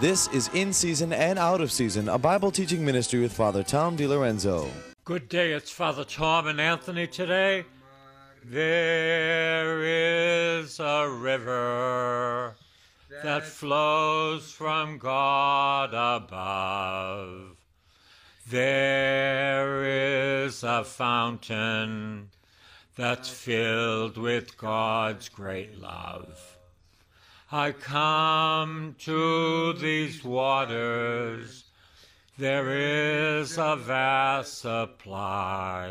This is In Season and Out of Season, a Bible teaching ministry with Father Tom DiLorenzo. Good day, it's Father Tom and Anthony today. There is a river that flows from God above. There is a fountain that's filled with God's great love. I come to these waters, there is a vast supply.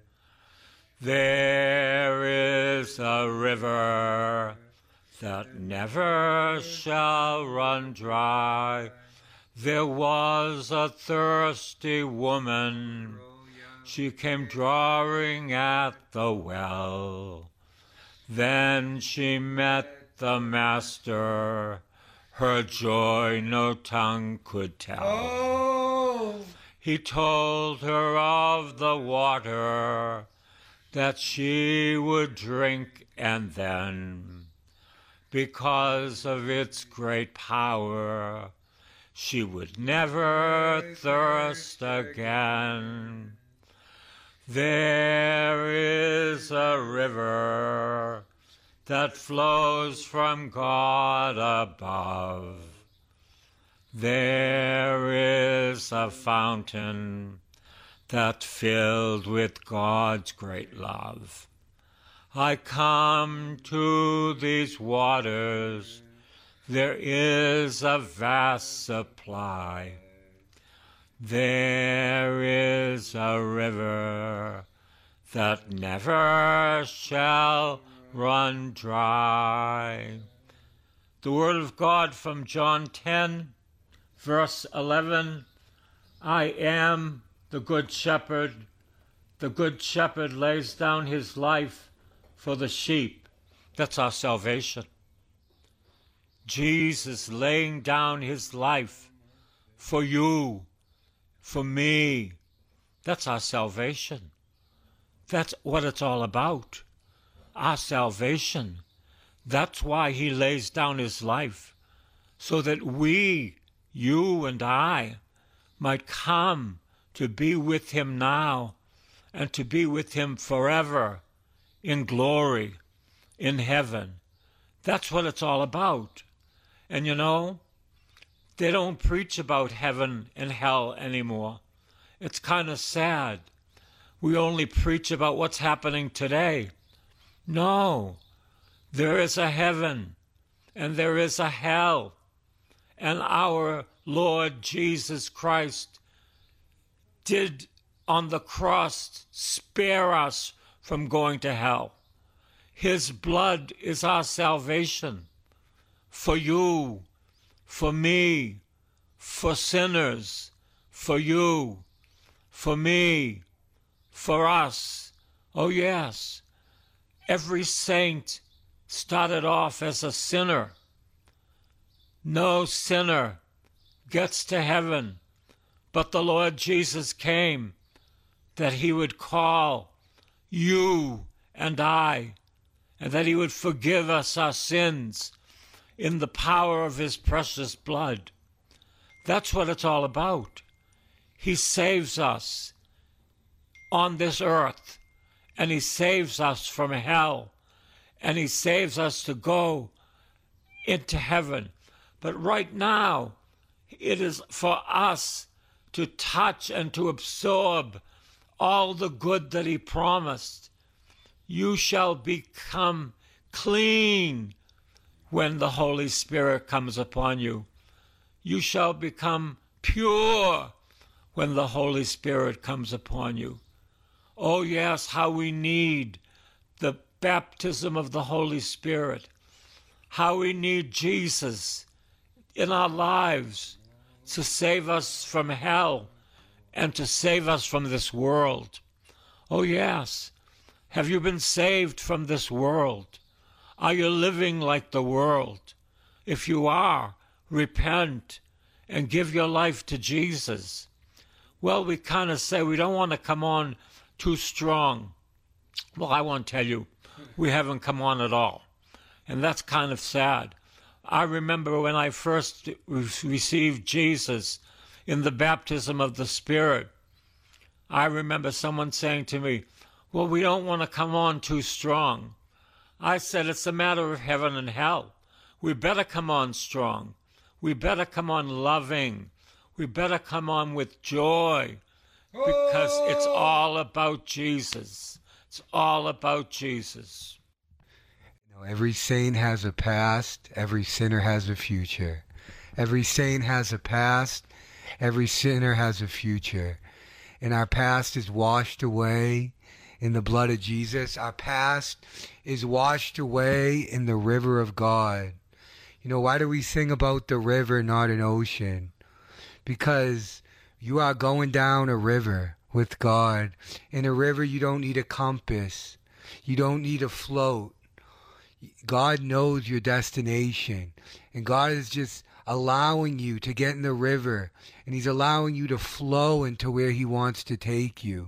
There is a river that never shall run dry. There was a thirsty woman, she came drawing at the well. Then she met the Master, her joy no tongue could tell. Oh. He told her of the water that she would drink, and then, because of its great power, she would never thirst again. There is a river that flows from God above. There is a fountain that's filled with God's great love. I come to these waters, there is a vast supply. There is a river that never shall run dry. The Word of God from John 10, verse 11, I am the Good Shepherd. The Good Shepherd lays down his life for the sheep. That's our salvation. Jesus laying down his life for you, for me. That's our salvation. That's what it's all about. Our salvation. That's why he lays down his life, so that we, you and I, might come to be with him now and to be with him forever in glory, in heaven. That's what it's all about. And you know, they don't preach about heaven and hell anymore. It's kind of sad. We only preach about what's happening today. No, there is a heaven and there is a hell, and our Lord Jesus Christ did on the cross spare us from going to hell. His blood is our salvation for you, for me, for sinners, for you, for me, for us. Oh yes. Every saint started off as a sinner. No sinner gets to heaven, but the Lord Jesus came that he would call you and I, and that he would forgive us our sins in the power of his precious blood. That's what it's all about. He saves us on this earth, and he saves us from hell, and he saves us to go into heaven. But right now, it is for us to touch and to absorb all the good that he promised. You shall become clean when the Holy Spirit comes upon you. You shall become pure when the Holy Spirit comes upon you. Oh yes, how we need the baptism of the Holy Spirit. How we need Jesus in our lives to save us from hell and to save us from this world. Oh yes. Have you been saved from this world? Are you living like the world? If you are, repent and give your life to Jesus. Well, we kind of say we don't want to come on too strong. Well, I want to tell you, we haven't come on at all. And that's kind of sad. I remember when I first received Jesus in the baptism of the Spirit, I remember someone saying to me, well, we don't want to come on too strong. I said, it's a matter of heaven and hell. We better come on strong. We better come on loving. We better come on with joy, because it's all about Jesus. It's all about Jesus. You know, every saint has a past. Every sinner has a future. Every saint has a past. Every sinner has a future. And our past is washed away in the blood of Jesus. Our past is washed away in the river of God. You know, why do we sing about the river, not an ocean? Because you are going down a river with God. In a river, you don't need a compass. You don't need a float. God knows your destination. And God is just allowing you to get in the river. And He's allowing you to flow into where He wants to take you.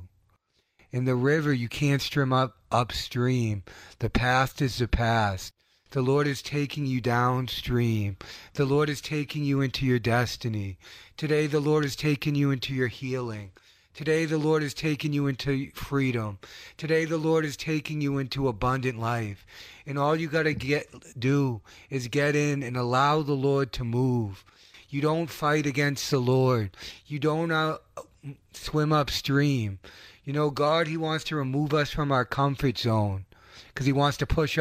In the river, you can't swim upstream. The past is the past. The Lord is taking you downstream. The Lord is taking you into your destiny. Today, the Lord is taking you into your healing. Today, the Lord is taking you into freedom. Today, the Lord is taking you into abundant life. And all you got to do is get in and allow the Lord to move. You don't fight against the Lord. You don't swim upstream. You know, God, He wants to remove us from our comfort zone because He wants to push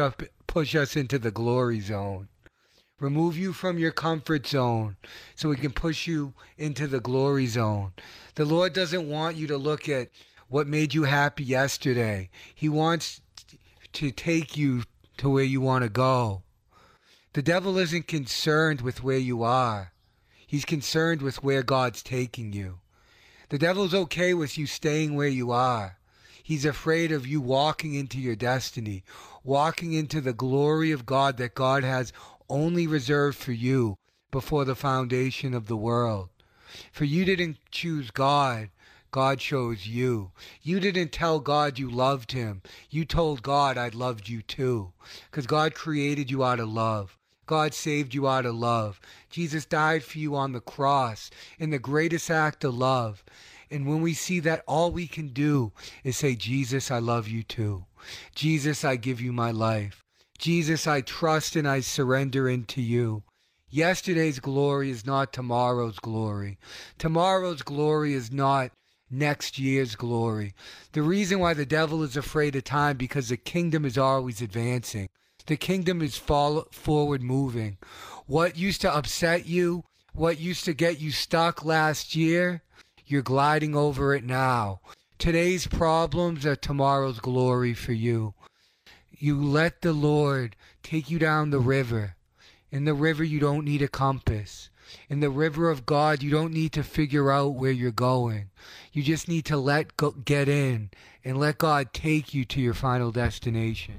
us into the glory zone. Remove you from your comfort zone so He can push you into the glory zone. The Lord doesn't want you to look at what made you happy yesterday. He wants to take you to where you want to go. The devil isn't concerned with where you are. He's concerned with where God's taking you. The devil's okay with you staying where you are. He's afraid of you walking into your destiny, walking into the glory of God that God has only reserved for you before the foundation of the world. For you didn't choose God. God chose you. You didn't tell God you loved Him. You told God, I loved you too. Because God created you out of love. God saved you out of love. Jesus died for you on the cross in the greatest act of love. And when we see that, all we can do is say, Jesus, I love you too. Jesus, I give you my life. Jesus, I trust and I surrender into you. Yesterday's glory is not tomorrow's glory. Tomorrow's glory is not next year's glory. The reason why the devil is afraid of time, because the kingdom is always advancing. The kingdom is forward moving. What used to upset you, what used to get you stuck last year, you're gliding over it now. Today's problems are tomorrow's glory for you. You let the Lord take you down the river. In the river, you don't need a compass. In the river of God, you don't need to figure out where you're going. You just need to get in and let God take you to your final destination.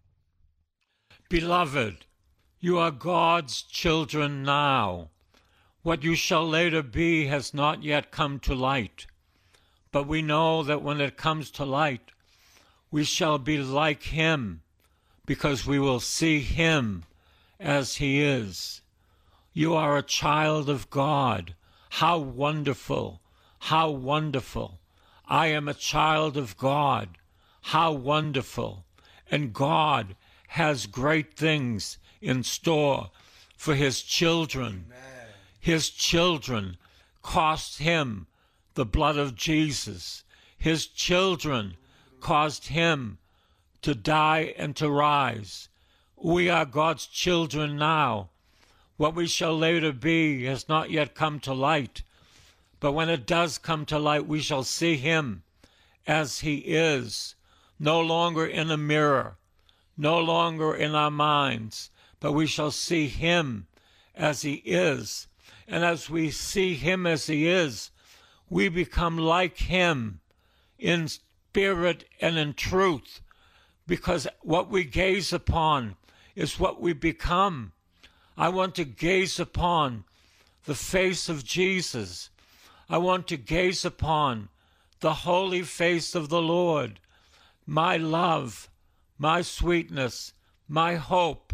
Beloved, you are God's children now. What you shall later be has not yet come to light. But we know that when it comes to light, we shall be like Him, because we will see Him as He is. You are a child of God. How wonderful! How wonderful! I am a child of God. How wonderful! And God has great things in store for His children. Amen. His children cost Him the blood of Jesus. His children caused Him to die and to rise. We are God's children now. What we shall later be has not yet come to light. But when it does come to light, we shall see Him as He is, no longer in a mirror, no longer in our minds, but we shall see Him as He is. And as we see Him as He is, we become like Him in spirit and in truth, because what we gaze upon is what we become. I want to gaze upon the face of Jesus. I want to gaze upon the holy face of the Lord. My love, my sweetness, my hope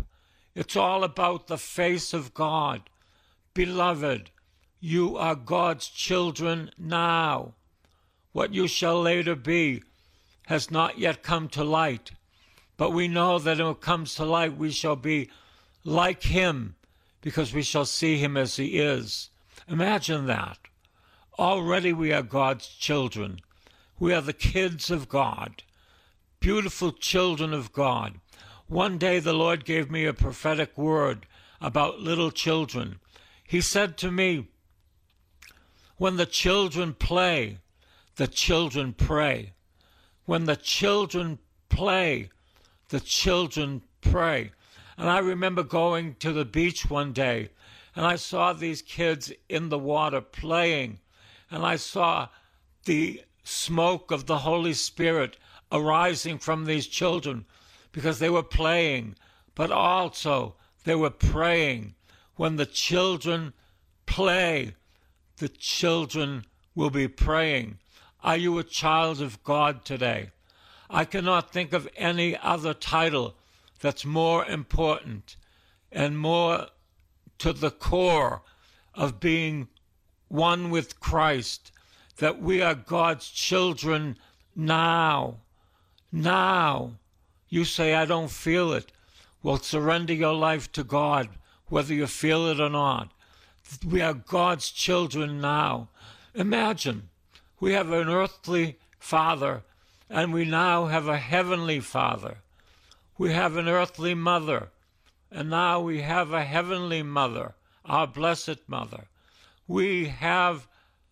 It's all about the face of God. Beloved, you are God's children now. What you shall later be has not yet come to light, but we know that when it comes to light, we shall be like him, because we shall see him as he is. Imagine that. Already we are God's children. We are the kids of God, beautiful children of God. One day the Lord gave me a prophetic word about little children. He said to me, when the children play, the children pray. When the children play, the children pray. And I remember going to the beach one day, and I saw these kids in the water playing, and I saw the smoke of the Holy Spirit arising from these children because they were playing, but also they were praying. When the children play, the children will be praying. Are you a child of God today? I cannot think of any other title that's more important and more to the core of being one with Christ, that we are God's children now. Now. You say, I don't feel it. Well, surrender your life to God, whether you feel it or not. We are God's children now. Imagine, we have an earthly father, and we now have a heavenly father. We have an earthly mother, and now we have a heavenly mother, our blessed mother. We have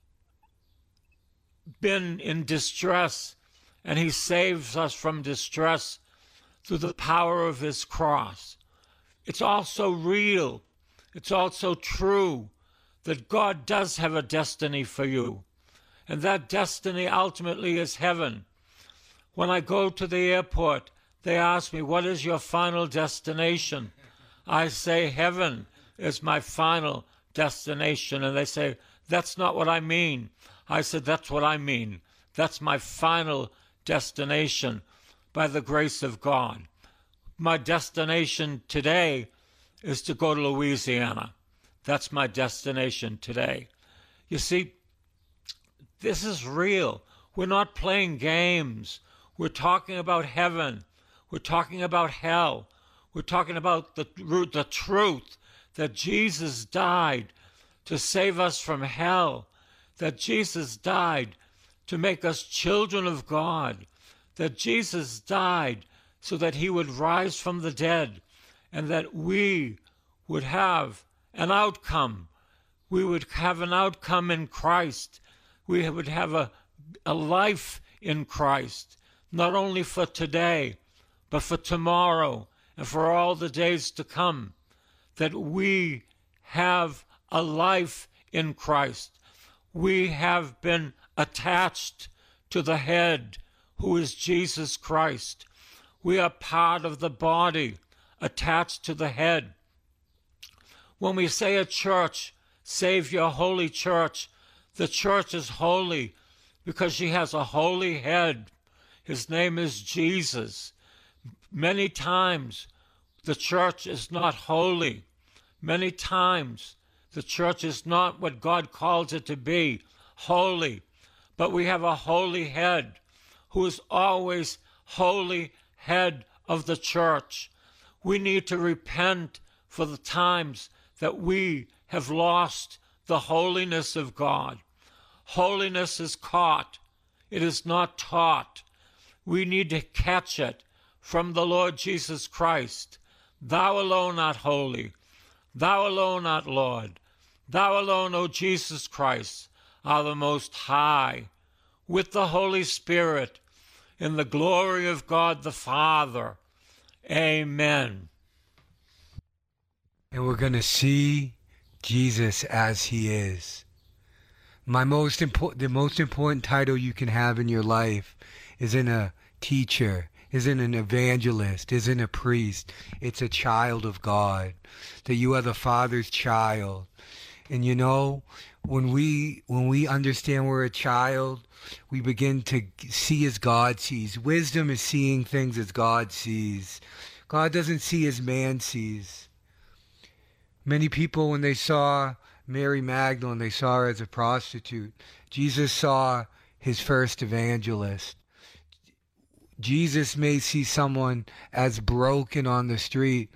been in distress, and he saves us from distress through the power of his cross. It's also real. It's also true that God does have a destiny for you, and that destiny ultimately is heaven. When I go to the airport, they ask me, what is your final destination? I say, heaven is my final destination. And they say, that's not what I mean. I said, that's what I mean. That's my final destination by the grace of God. My destination today is to go to Louisiana. That's my destination today. You see, this is real. We're not playing games. We're talking about heaven. We're talking about hell. We're talking about the truth that Jesus died to save us from hell, that Jesus died to make us children of God, that Jesus died so that he would rise from the dead, and that we would have an outcome. We would have an outcome in Christ. We would have a life in Christ, not only for today, but for tomorrow and for all the days to come, that we have a life in Christ. We have been attached to the head, who is Jesus Christ. We are part of the body, attached to the head. When we say a church, save your holy church, the church is holy because she has a holy head. His name is Jesus. Many times the church is not holy. Many times the church is not what God calls it to be, holy. But we have a holy head who is always holy head of the church. We need to repent for the times that we have lost the holiness of God. Holiness is caught. It is not taught. We need to catch it from the Lord Jesus Christ. Thou alone art holy. Thou alone art Lord. Thou alone, O Jesus Christ, are the Most High, with the Holy Spirit, in the glory of God the Father. Amen. And we're going to see Jesus as he is. The most important title you can have in your life isn't a teacher, isn't an evangelist, isn't a priest. It's a child of God, that you are the Father's child. And you know, when we understand we're a child, we begin to see as God sees. Wisdom is seeing things as God sees. God doesn't see as man sees. Many people, when they saw Mary Magdalene, they saw her as a prostitute. Jesus saw his first evangelist. Jesus may see someone as broken on the street,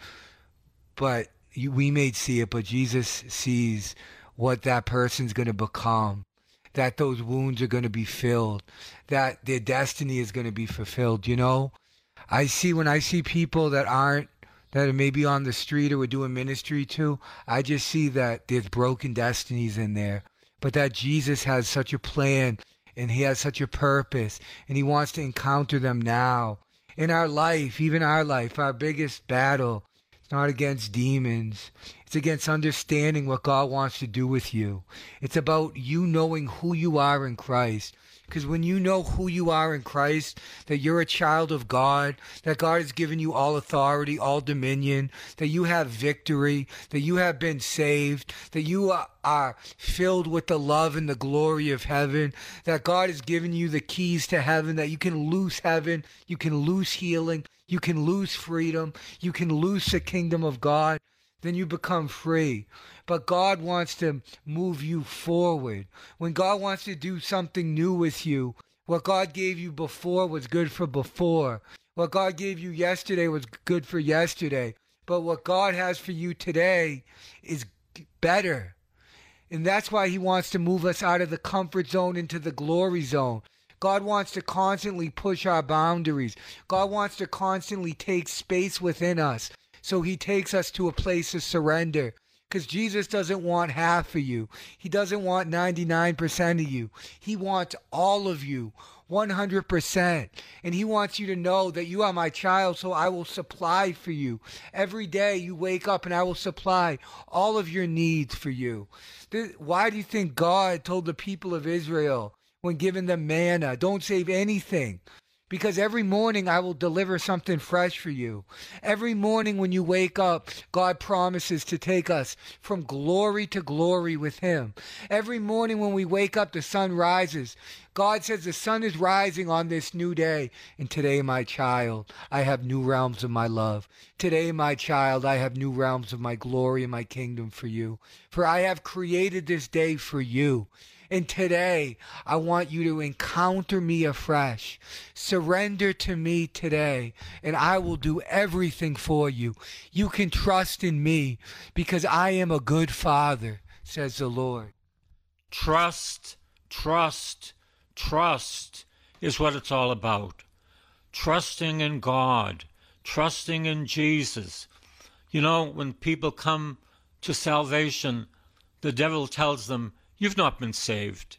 but we may see it, but Jesus sees what that person's going to become, that those wounds are going to be filled, that their destiny is going to be fulfilled. You know, when I see people that are maybe on the street or we're doing ministry to, I just see that there's broken destinies in there, but that Jesus has such a plan and he has such a purpose and he wants to encounter them now. In our life, even our life, our biggest battle, it's not against demons. It's against understanding what God wants to do with you. It's about you knowing who you are in Christ. Because when you know who you are in Christ, that you're a child of God, that God has given you all authority, all dominion, that you have victory, that you have been saved, that you are filled with the love and the glory of heaven, that God has given you the keys to heaven, that you can loose heaven, you can loose healing, you can lose freedom, you can loose the kingdom of God, then you become free. But God wants to move you forward. When God wants to do something new with you, what God gave you before was good for before. What God gave you yesterday was good for yesterday. But what God has for you today is better. And that's why he wants to move us out of the comfort zone into the glory zone. God wants to constantly push our boundaries. God wants to constantly take space within us. So he takes us to a place of surrender. Because Jesus doesn't want half of you. He doesn't want 99% of you. He wants all of you, 100%. And he wants you to know that you are my child, so I will supply for you. Every day you wake up and I will supply all of your needs for you. Why do you think God told the people of Israel when giving them manna, don't save anything? Because every morning I will deliver something fresh for you. Every morning when you wake up, God promises to take us from glory to glory with him. Every morning when we wake up, the sun rises. God says the sun is rising on this new day. And today, my child, I have new realms of my love. Today, my child, I have new realms of my glory and my kingdom for you. For I have created this day for you. And today, I want you to encounter me afresh. Surrender to me today, and I will do everything for you. You can trust in me because I am a good father, says the Lord. Trust, trust, trust is what it's all about. Trusting in God, trusting in Jesus. You know, when people come to salvation, the devil tells them, you've not been saved.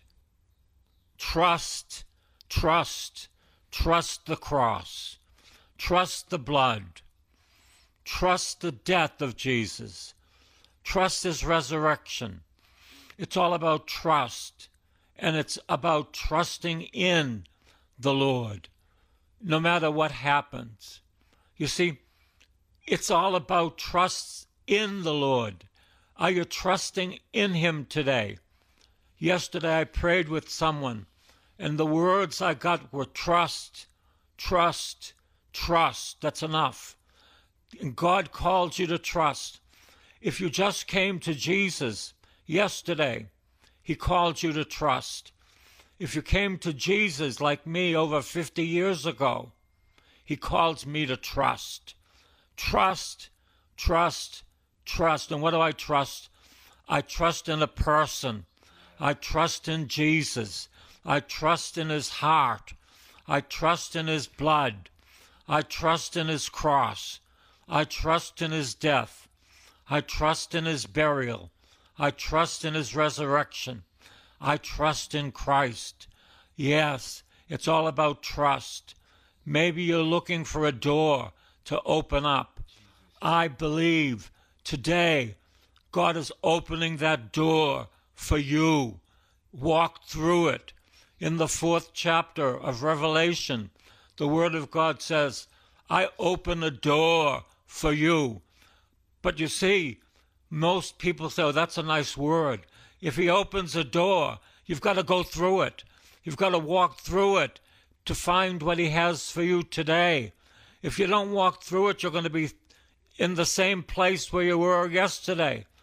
Trust, trust, trust the cross. Trust the blood. Trust the death of Jesus. Trust his resurrection. It's all about trust, and it's about trusting in the Lord, no matter what happens. You see, it's all about trust in the Lord. Are you trusting in him today? Yesterday I prayed with someone, and the words I got were trust, trust, trust. That's enough. And God calls you to trust. If you just came to Jesus yesterday, he called you to trust. If you came to Jesus like me over 50 years ago, he calls me to trust. Trust, trust, trust. And what do I trust? I trust in a person. I trust in Jesus. I trust in his heart. I trust in his blood. I trust in his cross. I trust in his death. I trust in his burial. I trust in his resurrection. I trust in Christ. Yes, it's all about trust. Maybe you're looking for a door to open up. I believe today God is opening that door for you. Walk through it. In the 4th chapter of Revelation, the Word of God says, I open a door for you. But you see, most people say, oh, that's a nice word. If he opens a door, you've got to go through it. You've got to walk through it to find what he has for you today. If you don't walk through it, you're going to be in the same place where you were yesterday.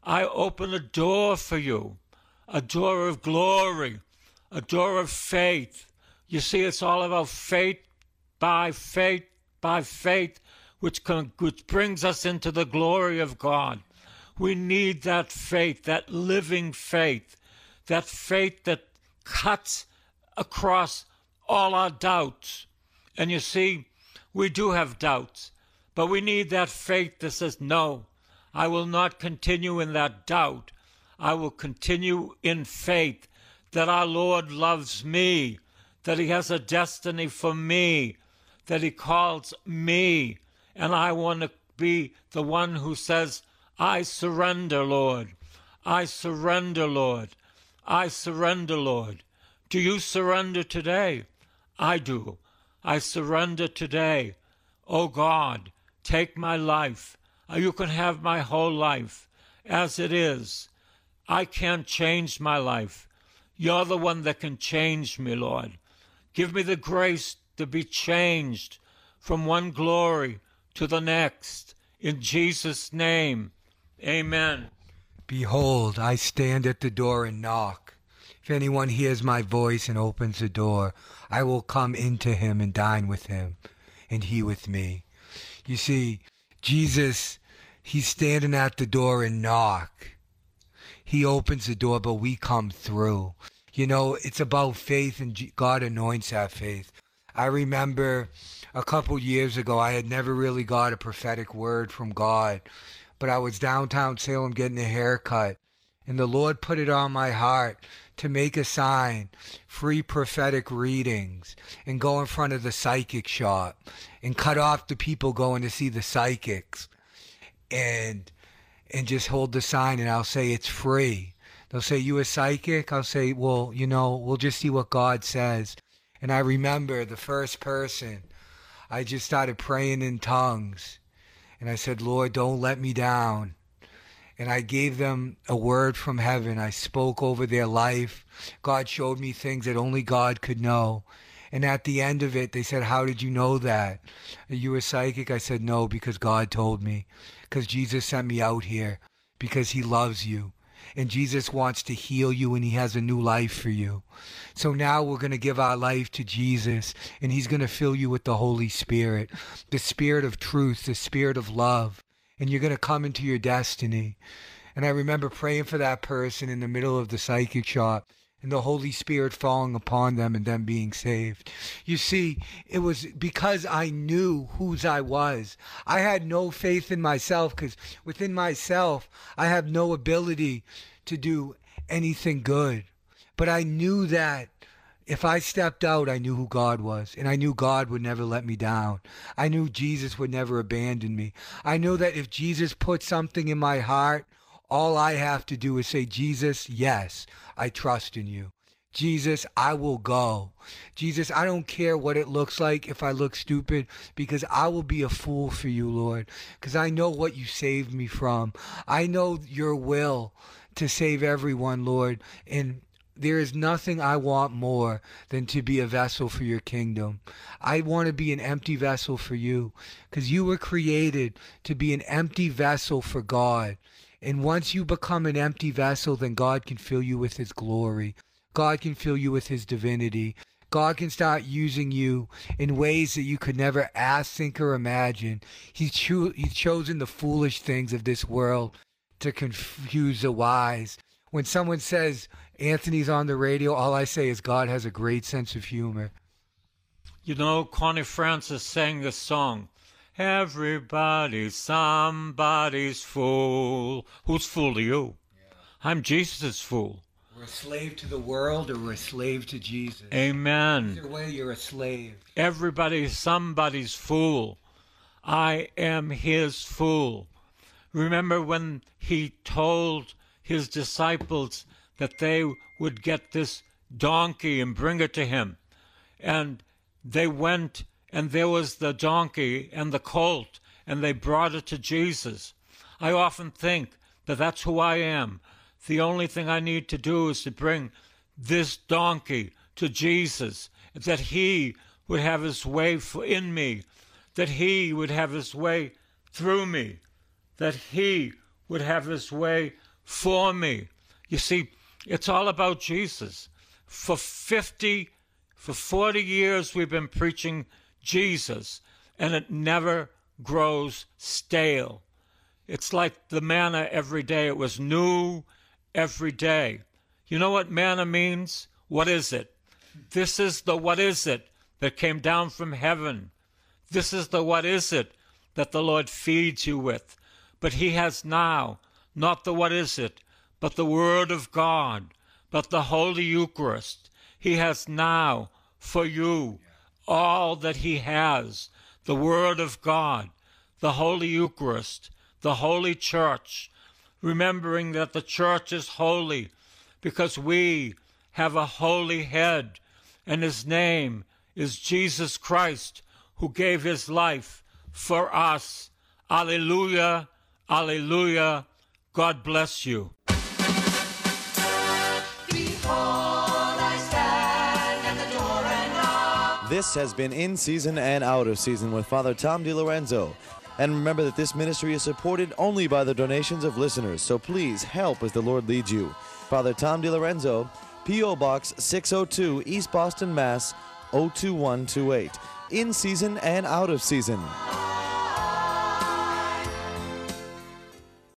I open a door for you, a door of glory, a door of faith. You see, it's all about faith by faith by faith, which brings us into the glory of God. We need that faith, that living faith, that faith that cuts across all our doubts. And you see, we do have doubts, but we need that faith that says, no, I will not continue in that doubt. I will continue in faith that our Lord loves me, that he has a destiny for me, that he calls me, and I want to be the one who says, I surrender, Lord. I surrender, Lord. I surrender, Lord. Do you surrender today? I do. I surrender today. Oh God, take my life. You can have my whole life as it is. I can't change my life. You're the one that can change me, Lord. Give me the grace to be changed from one glory to the next. In Jesus' name, amen. Behold, I stand at the door and knock. If anyone hears my voice and opens the door, I will come into him and dine with him, and he with me. You see, Jesus, he's standing at the door and knock. He opens the door, but we come through. You know, it's about faith, and God anoints that faith. I remember a couple years ago, I had never really got a prophetic word from God, but I was downtown Salem getting a haircut, and the Lord put it on my heart to make a sign, free prophetic readings, and go in front of the psychic shop and cut off the people going to see the psychics, and just hold the sign, and I'll say it's free. They'll say, you a psychic? I'll say, well, you know, we'll just see what God says. And I remember the first person, I just started praying in tongues. And I said, Lord, don't let me down. And I gave them a word from heaven. I spoke over their life. God showed me things that only God could know. And at the end of it, they said, how did you know that? Are you a psychic? I said, no, because God told me. Because Jesus sent me out here. Because he loves you. And Jesus wants to heal you, and he has a new life for you. So now we're going to give our life to Jesus, and he's going to fill you with the Holy Spirit, the Spirit of truth, the Spirit of love, and you're going to come into your destiny. And I remember praying for that person in the middle of the psychic shop, and the Holy Spirit falling upon them and them being saved. You see, it was because I knew whose I was. I had no faith in myself, because within myself, I have no ability to do anything good. But I knew that if I stepped out, I knew who God was, and I knew God would never let me down. I knew Jesus would never abandon me. I knew that if Jesus put something in my heart, all I have to do is say, Jesus, yes, I trust in you. Jesus, I will go. Jesus, I don't care what it looks like if I look stupid, because I will be a fool for you, Lord, because I know what you saved me from. I know your will to save everyone, Lord, and there is nothing I want more than to be a vessel for your kingdom. I want to be an empty vessel for you, because you were created to be an empty vessel for God. And once you become an empty vessel, then God can fill you with his glory. God can fill you with his divinity. God can start using you in ways that you could never ask, think, or imagine. He's chosen the foolish things of this world to confuse the wise. When someone says Anthony's on the radio, all I say is God has a great sense of humor. You know, Connie Francis sang this song, everybody's somebody's fool. Whose fool are you? Yeah. I'm Jesus' fool. We're a slave to the world, or we're a slave to Jesus. Amen. Either way, you're a slave. Everybody's somebody's fool. I am his fool. Remember when he told his disciples that they would get this donkey and bring it to him. And they went, and there was the donkey and the colt, and they brought it to Jesus. I often think that that's who I am. The only thing I need to do is to bring this donkey to Jesus, that he would have his way in me, that he would have his way through me, that he would have his way for me. You see, it's all about Jesus. For 40 years we've been preaching Jesus, and it never grows stale. It's like the manna every day. It was new every day. You know what manna means? What is it? This is the what is it that came down from heaven. This is the what is it that the Lord feeds you with. But he has now not the what is it, but the Word of God, but the Holy Eucharist. He has now for you all that he has, the Word of God, the Holy Eucharist, the Holy Church, remembering that the Church is holy because we have a holy head, and his name is Jesus Christ, who gave his life for us. Alleluia, alleluia. God bless you. This has been In Season and Out of Season with Father Tom DiLorenzo. And remember that this ministry is supported only by the donations of listeners, so please help as the Lord leads you. Father Tom DiLorenzo, P.O. Box 602, East Boston, Mass. 02128. In Season and Out of Season.